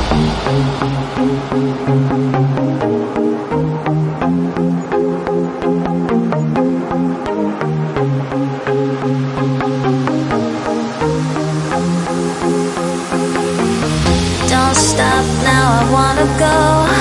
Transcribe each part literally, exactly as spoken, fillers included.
Don't stop now, I wanna go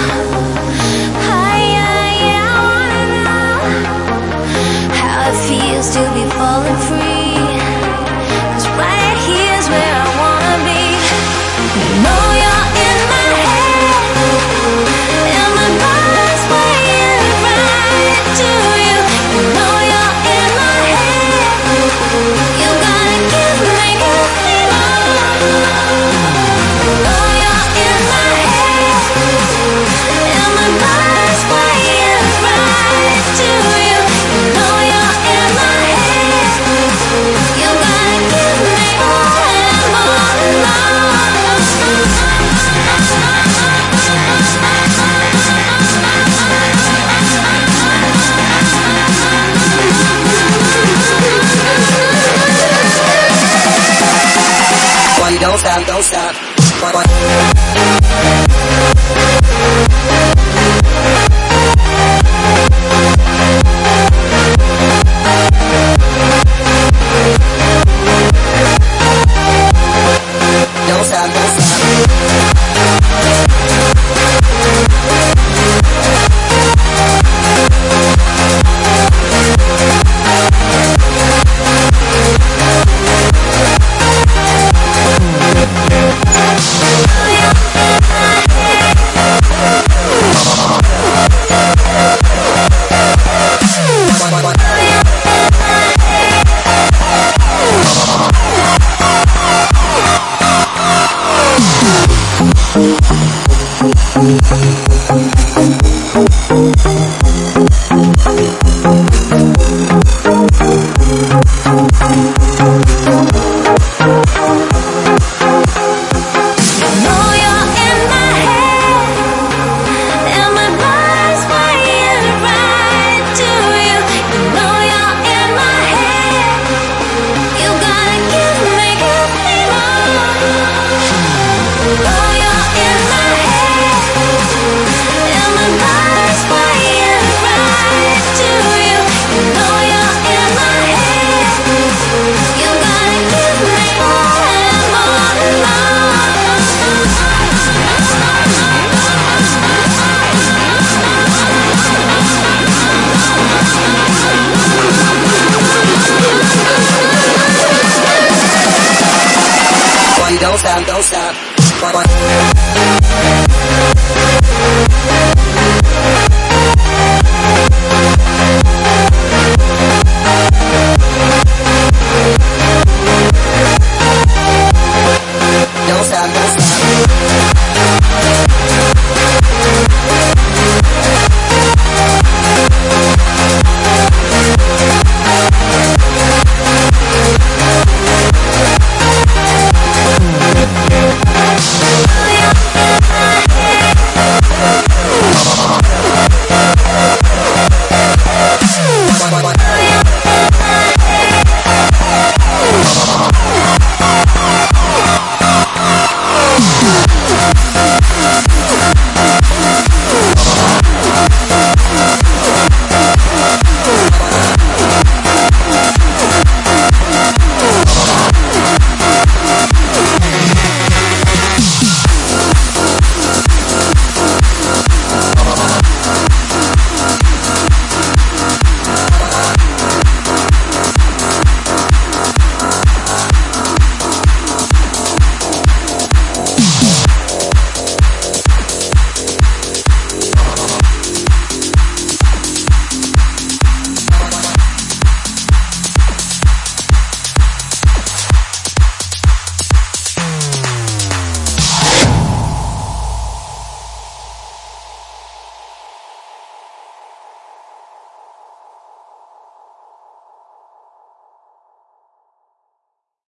higher, yeah, I wanna know how it feels to be falling free. 'Cause right here's where I wanna be. You know you're in my head, and my body's swaying right to you. You know you're in my head, you gotta give me, give me more. You know you're in my head, and my body's swaying right to you. You know you're in my head, you gotta give me more and more and more. Boy, don't stop, don't stop. Boy, boy. Don't stop, don't stop. Don't stop, don't stop. Boy, boy.